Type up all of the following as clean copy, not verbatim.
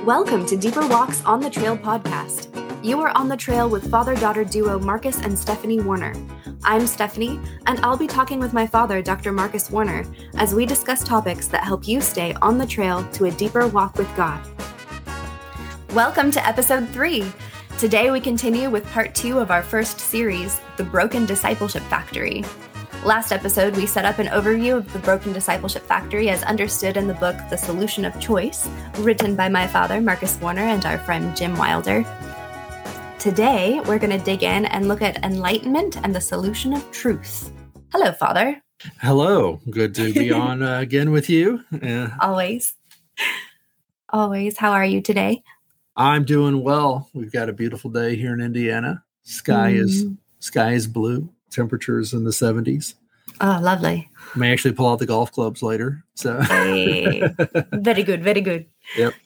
Welcome to Deeper Walks on the Trail podcast. You are on the trail with father-daughter duo Marcus and Stephanie Warner. I'm Stephanie, and I'll be talking with my father, Dr. Marcus Warner, as we discuss topics that help you stay on the trail to a deeper walk with God. Welcome to episode 3. Today we continue with part 2 of our first series, The Broken Discipleship Factory. Last episode, we set up an overview of the Broken Discipleship Factory as understood in the book The Solution of Choice, written by my father, Marcus Warner, and our friend Jim Wilder. Today, we're going to dig in and look at enlightenment and the solution of truth. Hello, Father. Hello. Good to be on again with you. Always. How are you today? I'm doing well. We've got a beautiful day here in Indiana. Sky is blue. Temperatures in the 70s. Oh, lovely. May actually pull out the golf clubs later. So hey. Very good. Yep.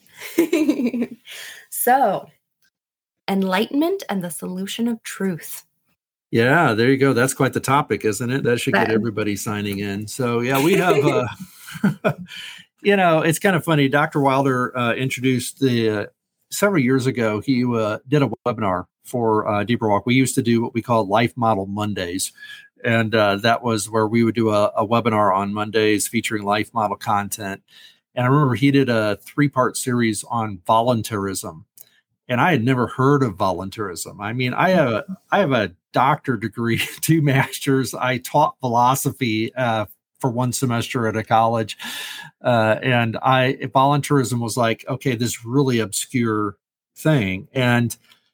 So, enlightenment and the solution of truth. Yeah, there you go. That's quite the topic, isn't it? That should get everybody signing in. So, yeah, we have, it's kind of funny. Dr. Wilder introduced several years ago, he did a webinar for Deeper Walk. We used to do what we call Life Model Mondays. And that was where we would do a webinar on Mondays featuring life model content. And I remember he did a 3-part series on voluntarism. And I had never heard of voluntarism. I mean, I have a doctorate degree, 2 masters. I taught philosophy for 1 semester at a college. And voluntarism was like, okay, this really obscure thing. And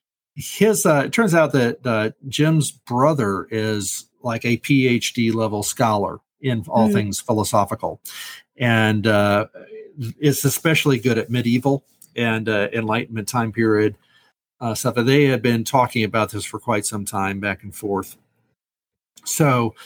it turns out that Jim's brother is like a PhD level scholar in all things philosophical, and is especially good at medieval and Enlightenment time period stuff. And they had been talking about this for quite some time, back and forth. So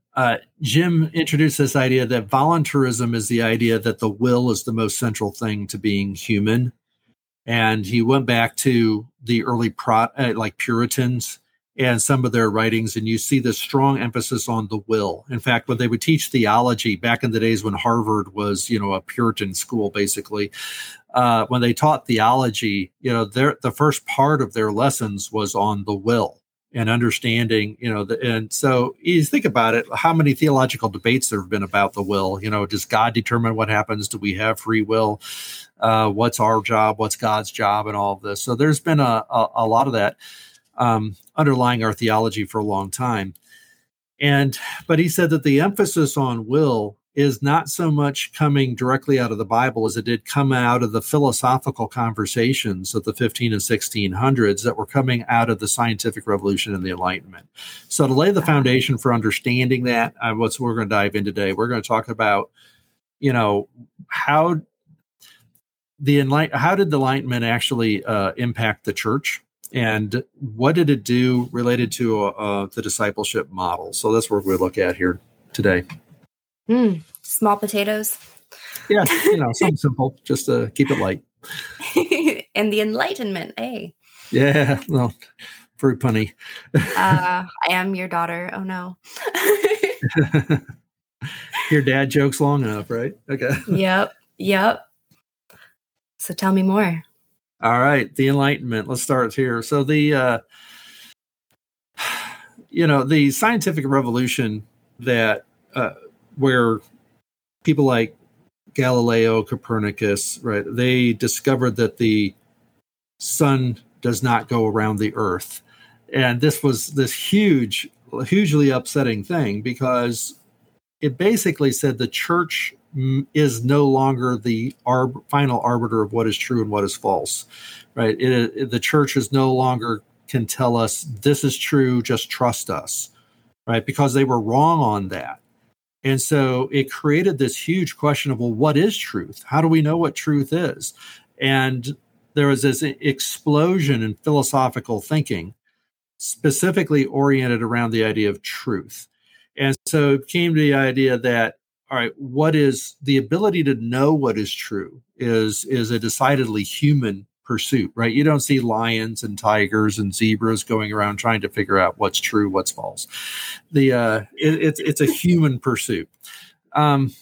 Jim introduced this idea that voluntarism is the idea that the will is the most central thing to being human. And he went back to the early Puritans and some of their writings, and you see this strong emphasis on the will. In fact, when they would teach theology back in the days when Harvard was, a Puritan school, basically, when they taught theology, the first part of their lessons was on the will and understanding, and so you think about it, how many theological debates there have been about the will. Does God determine what happens? Do we have free will? What's our job? What's God's job? And all of this. So there's been a lot of that underlying our theology for a long time. But he said that the emphasis on will is not so much coming directly out of the Bible as it did come out of the philosophical conversations of the 15 and 1600s that were coming out of the scientific revolution and the Enlightenment. So to lay the foundation for understanding that, what we're going to dive in today, we're going to talk about, how did the Enlightenment actually impact the church? And what did it do related to the discipleship model? So that's what we're going to look at here today. Small potatoes. Yeah, something simple, just to keep it light. And the Enlightenment, eh? Yeah, well, very punny. I am your daughter. Oh, no. Your dad jokes long enough, right? Okay. Yep. So tell me more. All right, the Enlightenment. Let's start here. So the scientific revolution that where people like Galileo, Copernicus, right? They discovered that the sun does not go around the earth. And this was this hugely upsetting thing, because it basically said the church is no longer the final arbiter of what is true and what is false, right? The church is no longer can tell us this is true, just trust us, right? Because they were wrong on that. And so it created this huge question of, well, what is truth? How do we know what truth is? And there was this explosion in philosophical thinking, specifically oriented around the idea of truth. And so it came to the idea that, all right, what is the ability to know what is true is a decidedly human pursuit, right? You don't see lions and tigers and zebras going around trying to figure out what's true, what's false. It's a human pursuit.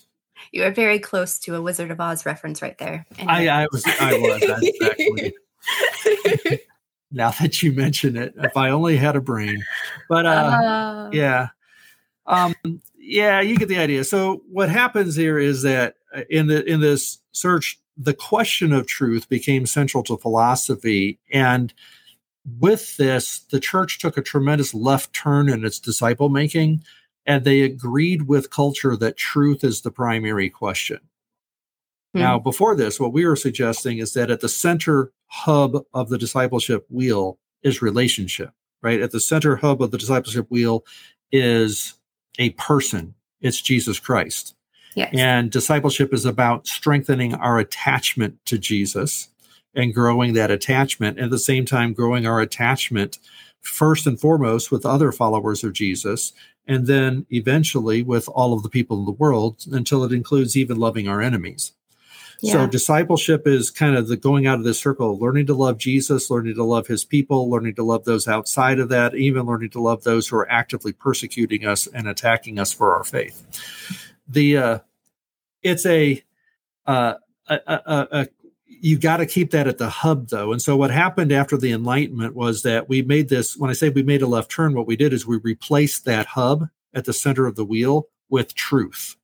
You are very close to a Wizard of Oz reference right there. I was That's actually, now that you mention it, if I only had a brain. But yeah. Yeah, you get the idea. So what happens here is that in this search, the question of truth became central to philosophy. And with this, the church took a tremendous left turn in its disciple making, and they agreed with culture that truth is the primary question. Now, before this, what we were suggesting is that at the center hub of the discipleship wheel is relationship, right? At the center hub of the discipleship wheel is a person. It's Jesus Christ. Yes. And discipleship is about strengthening our attachment to Jesus and growing that attachment, and at the same time growing our attachment first and foremost with other followers of Jesus, and then eventually with all of the people in the world, until it includes even loving our enemies. Yeah. So discipleship is kind of the going out of this circle, learning to love Jesus, learning to love his people, learning to love those outside of that, even learning to love those who are actively persecuting us and attacking us for our faith. It's you got to keep that at the hub, though. And so what happened after the Enlightenment was that we made this, when I say we made a left turn, what we did is we replaced that hub at the center of the wheel with truth.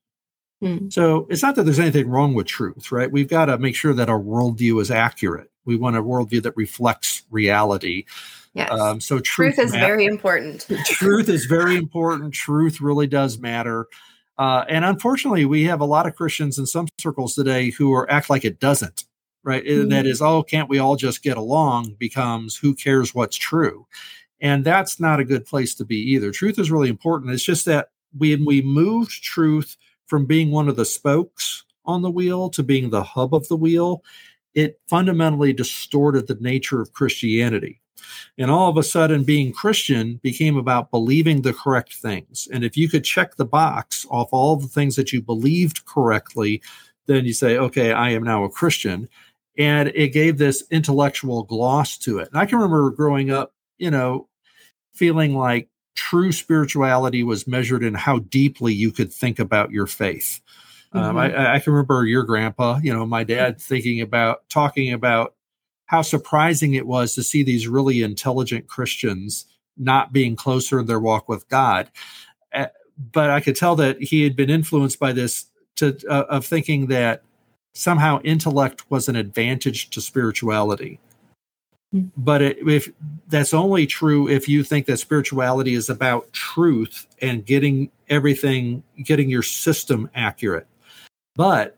So it's not that there's anything wrong with truth, right? We've got to make sure that our worldview is accurate. We want a worldview that reflects reality. Yes. So truth is very important. Truth is very important. Truth really does matter. And unfortunately, we have a lot of Christians in some circles today who act like it doesn't, right? And that is, can't we all just get along, becomes who cares what's true? And that's not a good place to be either. Truth is really important. It's just that when we moved truth from being one of the spokes on the wheel to being the hub of the wheel, it fundamentally distorted the nature of Christianity. And all of a sudden, being Christian became about believing the correct things. And if you could check the box off all the things that you believed correctly, then you say, okay, I am now a Christian. And it gave this intellectual gloss to it. And I can remember growing up, feeling like true spirituality was measured in how deeply you could think about your faith. I can remember your grandpa, my dad talking about how surprising it was to see these really intelligent Christians not being closer in their walk with God. But I could tell that he had been influenced by this of thinking that somehow intellect was an advantage to spirituality. But if that's only true if you think that spirituality is about truth and getting your system accurate. But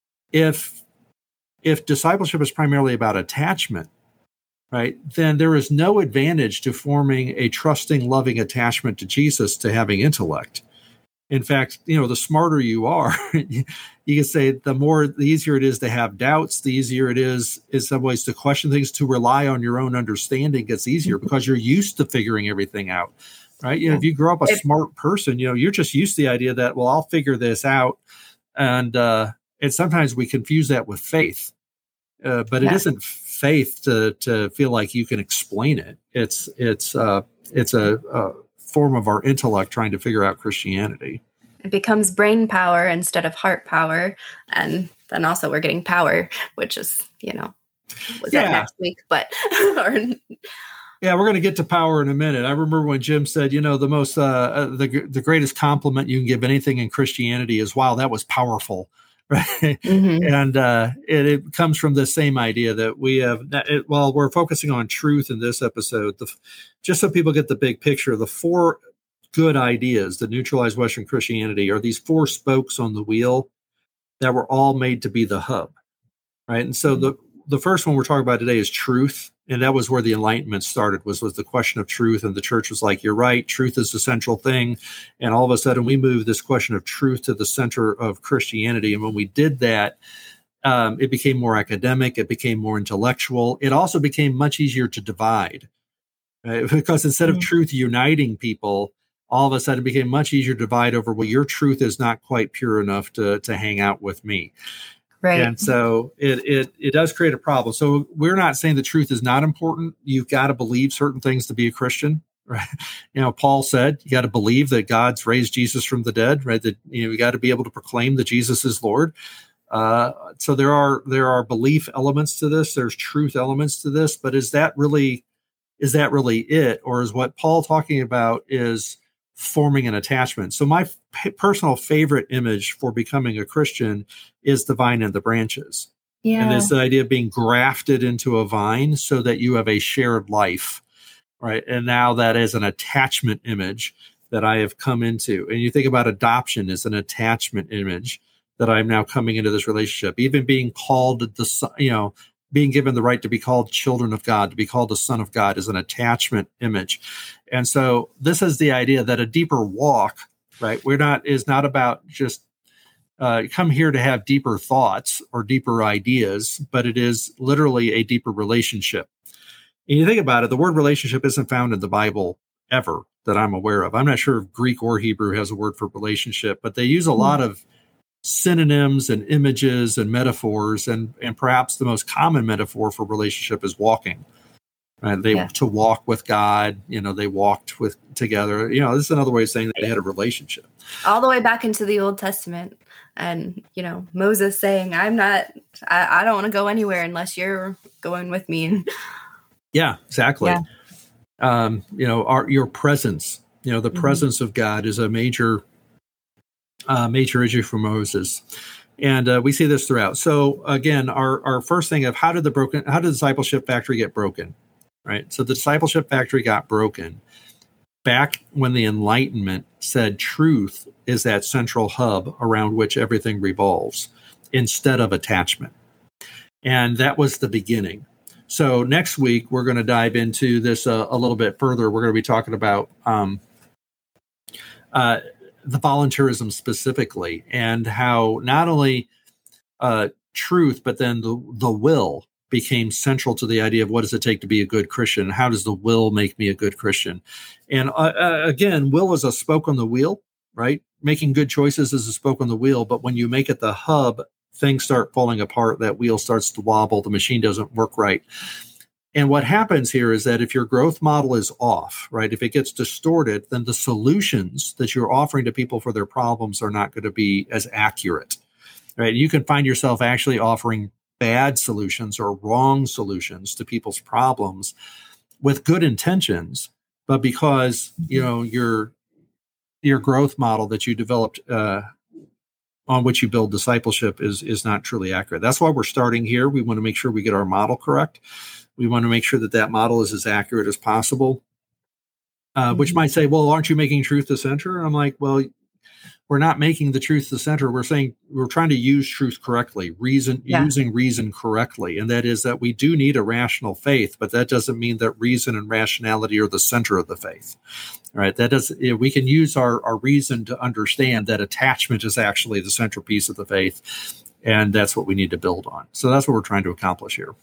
if discipleship is primarily about attachment, right, then there is no advantage to forming a trusting, loving attachment to Jesus to having intellect. In fact, the smarter you are, you can say the easier it is to have doubts, the easier it is in some ways to question things, to rely on your own understanding gets easier because you're used to figuring everything out, right? If you grow up a smart person, you're just used to the idea that, well, I'll figure this out. And sometimes we confuse that with faith, but it isn't faith to feel like you can explain it. It's a form of our intellect trying to figure out Christianity. It becomes brain power instead of heart power. And then also we're getting power, which is, that next week, but yeah, we're going to get to power in a minute. I remember when Jim said, the most, the greatest compliment you can give anything in Christianity is, wow, that was powerful. Right. And it comes from the same idea that we have, while we're focusing on truth in this episode, just so people get the big picture, the four good ideas that neutralize Western Christianity are these four spokes on the wheel that were all made to be the hub. Right. And so the first one we're talking about today is truth. And that was where the Enlightenment started, was the question of truth. And the church was like, you're right, truth is the central thing. And all of a sudden we moved this question of truth to the center of Christianity. And when we did that, it became more academic. It became more intellectual. It also became much easier to divide, right? Because instead of truth uniting people, all of a sudden it became much easier to divide over, well, your truth is not quite pure enough to hang out with me. Right. And so it does create a problem. So we're not saying the truth is not important. You've got to believe certain things to be a Christian. right? Paul said, you got to believe that God's raised Jesus from the dead, right? That, you got to be able to proclaim that Jesus is Lord. So there are belief elements to this. There's truth elements to this, but is that really it? Or is what Paul talking about is forming an attachment? So my personal favorite image for becoming a Christian is the vine and the branches. Yeah. And it's the idea of being grafted into a vine so that you have a shared life, right? And now that is an attachment image that I have come into. And you think about adoption as an attachment image that I'm now coming into this relationship. Even being called being given the right to be called children of God, to be called the Son of God, is an attachment image. And so this is the idea that a deeper walk, right? Is not about just come here to have deeper thoughts or deeper ideas, but it is literally a deeper relationship. And you think about it, the word relationship isn't found in the Bible ever that I'm aware of. I'm not sure if Greek or Hebrew has a word for relationship, but they use a lot of synonyms and images and metaphors, and perhaps the most common metaphor for relationship is walking. To walk with God, they walked together. This is another way of saying that they had a relationship. All the way back into the Old Testament. And, Moses saying, I don't want to go anywhere unless you're going with me. Yeah, exactly. Yeah. Your presence, the presence of God is a major issue for Moses. And we see this throughout. So again, our first thing of how did the discipleship factory get broken? Right. So the discipleship factory got broken back when the Enlightenment said truth is that central hub around which everything revolves instead of attachment. And that was the beginning. So next week, we're going to dive into this a little bit further. We're going to be talking about the voluntarism specifically, and how not only truth, but then the will became central to the idea of what does it take to be a good Christian? How does the will make me a good Christian? And again, will is a spoke on the wheel, right? Making good choices is a spoke on the wheel, but when you make it the hub, things start falling apart. That wheel starts to wobble. The machine doesn't work right. And what happens here is that if your growth model is off, right, if it gets distorted, then the solutions that you're offering to people for their problems are not going to be as accurate, right? You can find yourself actually offering bad solutions or wrong solutions to people's problems with good intentions, but because, your growth model that you developed on which you build discipleship is not truly accurate. That's why we're starting here. We want to make sure we get our model correct. We want to make sure that model is as accurate as possible, which might say, well, aren't you making truth the center? And I'm like, well, we're not making the truth the center. We're saying we're trying to use truth correctly, using reason correctly. And that is that we do need a rational faith, but that doesn't mean that reason and rationality are the center of the faith. All right. We can use our reason to understand that attachment is actually the centerpiece of the faith. And that's what we need to build on. So that's what we're trying to accomplish here.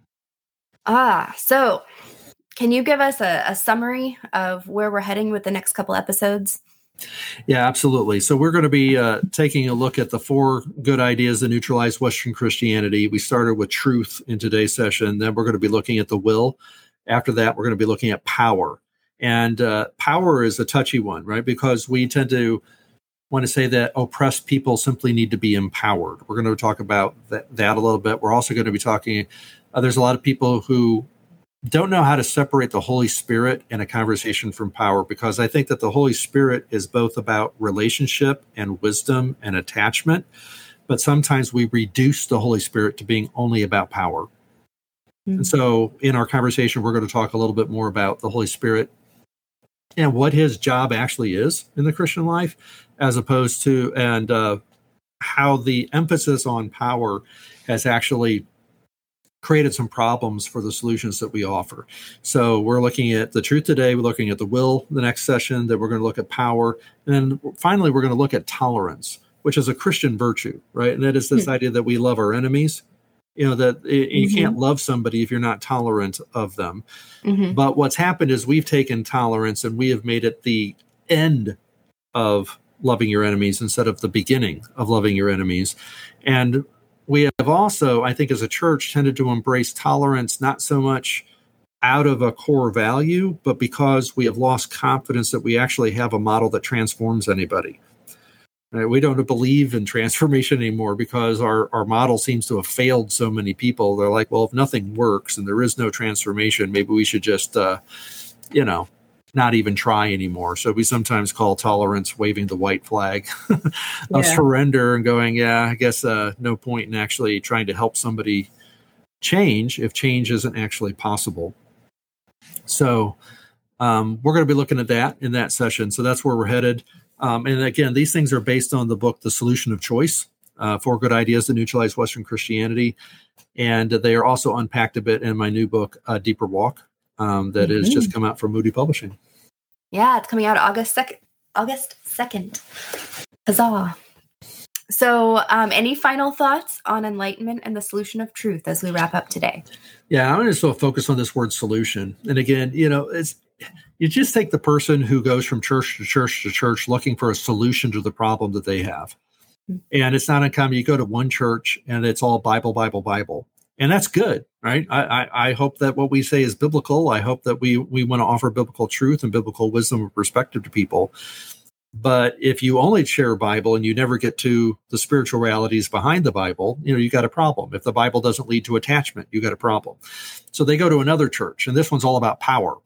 So can you give us a summary of where we're heading with the next couple episodes? Yeah, absolutely. So we're going to be taking a look at the 4 good ideas that neutralize Western Christianity. We started with truth in today's session. Then we're going to be looking at the will. After that, we're going to be looking at power. And power is a touchy one, right? Because we tend to want to say that oppressed people simply need to be empowered. We're going to talk about that a little bit. We're also going to be talking, there's a lot of people who don't know how to separate the Holy Spirit in a conversation from power, because I think that the Holy Spirit is both about relationship and wisdom and attachment, but sometimes we reduce the Holy Spirit to being only about power. Mm-hmm. And so in our conversation, we're going to talk a little bit more about the Holy Spirit and what his job actually is in the Christian life, as opposed to, and how the emphasis on power has actually created some problems for the solutions that we offer. So we're looking at the truth today, we're looking at the will the next session, then we're going to look at power, and then finally we're going to look at tolerance, which is a Christian virtue, right? And that is this idea that we love our enemies, that you can't love somebody if you're not tolerant of them. Mm-hmm. But what's happened is we've taken tolerance and we have made it the end of loving your enemies instead of the beginning of loving your enemies. And we have also, I think, as a church, tended to embrace tolerance not so much out of a core value, but because we have lost confidence that we actually have a model that transforms anybody. Right? We don't believe in transformation anymore because our model seems to have failed so many people. They're like, well, if nothing works and there is no transformation, maybe we should just, not even try anymore. So we sometimes call tolerance waving the white flag of surrender and going, I guess no point in actually trying to help somebody change if change isn't actually possible. So we're going to be looking at that in that session. So that's where we're headed. And again, these things are based on the book, The Solution of Choice, 4 Good Ideas to Neutralize Western Christianity. And they are also unpacked a bit in my new book, Deeper Walk, that has just come out from Moody Publishing. Yeah, it's coming out August 2nd. Huzzah. So any final thoughts on enlightenment and the solution of truth as we wrap up today? Yeah, I'm going to still focus on this word solution. And again, you just take the person who goes from church to church to church looking for a solution to the problem that they have. And it's not uncommon. You go to one church and it's all Bible, Bible, Bible. And that's good, right? I hope that what we say is biblical. I hope that we want to offer biblical truth and biblical wisdom and perspective to people. But if you only share a Bible and you never get to the spiritual realities behind the Bible, you got a problem. If the Bible doesn't lead to attachment, you got a problem. So they go to another church, and this one's all about power,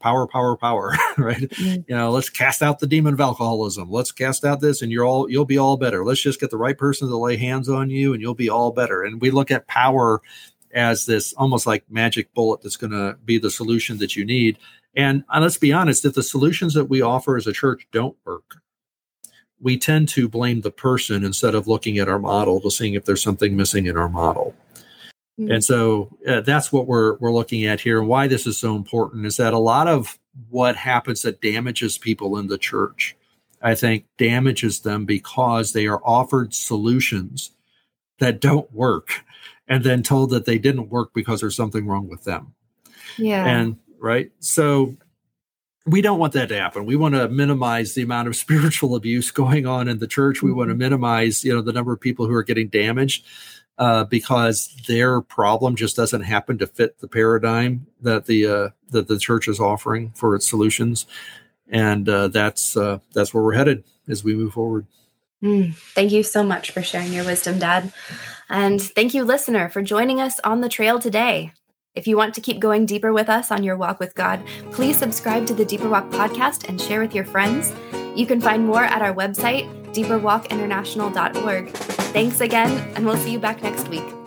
right? Let's cast out the demon of alcoholism. Let's cast out this, and you'll be all better. Let's just get the right person to lay hands on you, and you'll be all better. And we look at power as this almost like magic bullet that's going to be the solution that you need. And let's be honest, if the solutions that we offer as a church don't work, we tend to blame the person instead of looking at our model to seeing if there's something missing in our model. Mm-hmm. And so that's what we're looking at here. And why this is so important is that a lot of what happens that damages people in the church, I think, damages them because they are offered solutions that don't work and then told that they didn't work because there's something wrong with them. Yeah. And right. So we don't want that to happen. We want to minimize the amount of spiritual abuse going on in the church. We want to minimize, the number of people who are getting damaged because their problem just doesn't happen to fit the paradigm that the church is offering for its solutions. And that's where we're headed as we move forward. Thank you so much for sharing your wisdom, Dad. And thank you, listener, for joining us on the trail today. If you want to keep going deeper with us on your walk with God, please subscribe to the Deeper Walk podcast and share with your friends. You can find more at our website, deeperwalkinternational.org. Thanks again, and we'll see you back next week.